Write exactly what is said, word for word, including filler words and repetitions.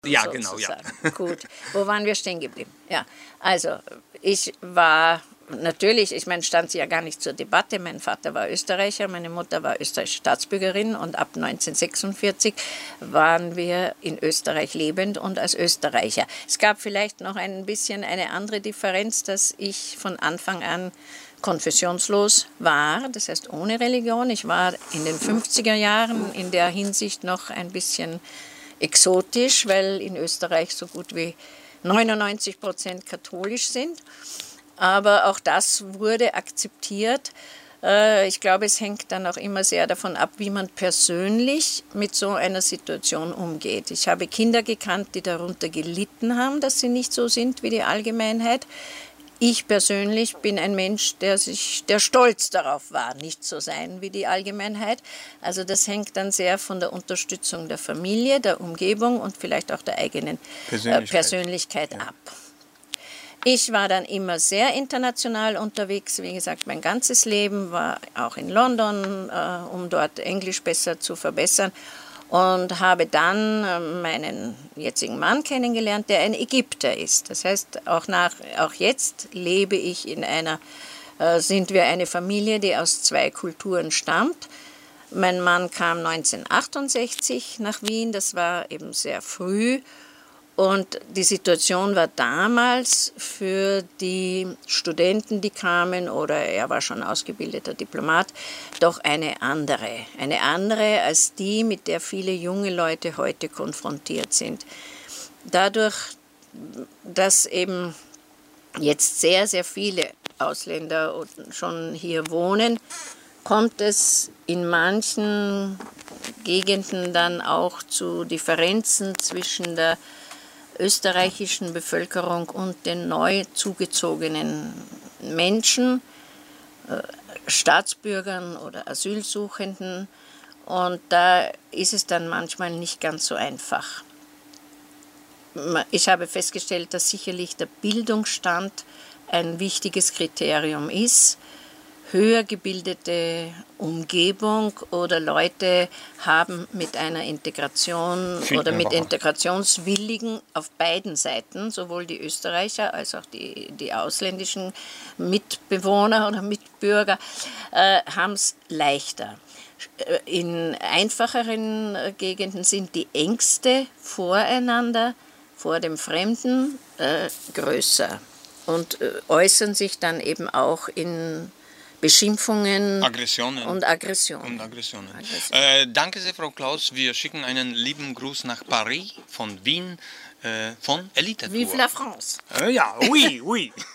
Ja, genau, ja. Gut, wo waren wir stehen geblieben? Ja, also ich war natürlich, ich meine, stand sie ja gar nicht zur Debatte. Mein Vater war Österreicher, meine Mutter war österreichische Staatsbürgerin und ab neunzehnhundertsechsundvierzig waren wir in Österreich lebend und als Österreicher. Es gab vielleicht noch ein bisschen eine andere Differenz, dass ich von Anfang an konfessionslos war, das heißt ohne Religion. Ich war in den fünfziger Jahren in der Hinsicht noch ein bisschen exotisch, weil in Österreich so gut wie neunundneunzig Prozent katholisch sind. Aber auch das wurde akzeptiert. Ich glaube, es hängt dann auch immer sehr davon ab, wie man persönlich mit so einer Situation umgeht. Ich habe Kinder gekannt, die darunter gelitten haben, dass sie nicht so sind wie die Allgemeinheit. Ich persönlich bin ein Mensch, der, sich, der stolz darauf war, nicht so sein wie die Allgemeinheit. Also das hängt dann sehr von der Unterstützung der Familie, der Umgebung und vielleicht auch der eigenen Persönlichkeit, äh, Persönlichkeit ja. ab. Ich war dann immer sehr international unterwegs, wie gesagt, mein ganzes Leben war auch in London, äh, um dort Englisch besser zu verbessern und habe dann äh, meinen jetzigen Mann kennengelernt, der ein Ägypter ist. Das heißt, auch, nach, auch jetzt lebe ich in einer, äh, sind wir eine Familie, die aus zwei Kulturen stammt. Mein Mann kam neunzehnhundertachtundsechzig nach Wien, das war eben sehr früh. Und die Situation war damals für die Studenten, die kamen, oder er war schon ausgebildeter Diplomat, doch eine andere. Eine andere als die, mit der viele junge Leute heute konfrontiert sind. Dadurch, dass eben jetzt sehr, sehr viele Ausländer schon hier wohnen, kommt es in manchen Gegenden dann auch zu Differenzen zwischen der österreichischen Bevölkerung und den neu zugezogenen Menschen, äh, Staatsbürgern oder Asylsuchenden. Und da ist es dann manchmal nicht ganz so einfach. Ich habe festgestellt, dass sicherlich der Bildungsstand ein wichtiges Kriterium ist. Höher gebildete Umgebung oder Leute haben mit einer Integration oder mit Integrationswilligen auf beiden Seiten, sowohl die Österreicher als auch die, die ausländischen Mitbewohner oder Mitbürger, äh, haben es leichter. In einfacheren Gegenden sind die Ängste voreinander, vor dem Fremden, äh, größer und äh, äußern sich dann eben auch in Beschimpfungen Aggressionen. und Aggressionen. Und Aggressionen. Aggressionen. Äh, danke sehr, Frau Klaus. Wir schicken einen lieben Gruß nach Paris, von Wien, äh, von Elite Tour. Vive la France! Äh, ja, oui, oui.